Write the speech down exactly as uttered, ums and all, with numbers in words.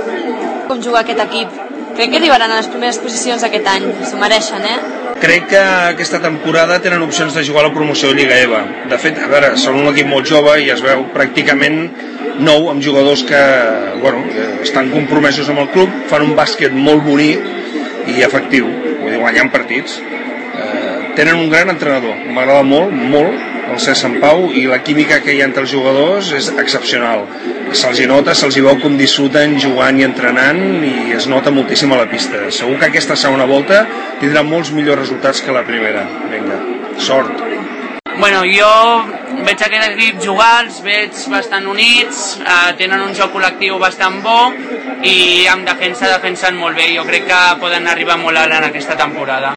Com juga aquest equip? Crec que arribaran a les primeres posicions aquest any, s'ho mereixen, eh? Crec que aquesta temporada tenen opcions de jugar a la promoció de Lliga EVA. De fet, a veure, són un equip molt jove i es veu pràcticament nou amb jugadors que, bueno, estan compromesos amb el club, fan un bàsquet molt bonic i efectiu, vull dir, guanyant partits. Eh, tenen un gran entrenador, m'agrada molt, molt, el Cesc Santpau, i la química que hi ha entre els jugadors és excepcional. Se'ls hi nota, se'ls hi veu com disfruten jugant i entrenant i es nota moltíssim a la pista. Segur que aquesta segona volta tindrà molts millors resultats que la primera. Vinga, sort. Bueno, jo veig aquest equip jugar, els veig bastant units, eh, tenen un joc col·lectiu bastant bo i amb defensa defensen molt bé. Jo crec que poden arribar molt alt en aquesta temporada.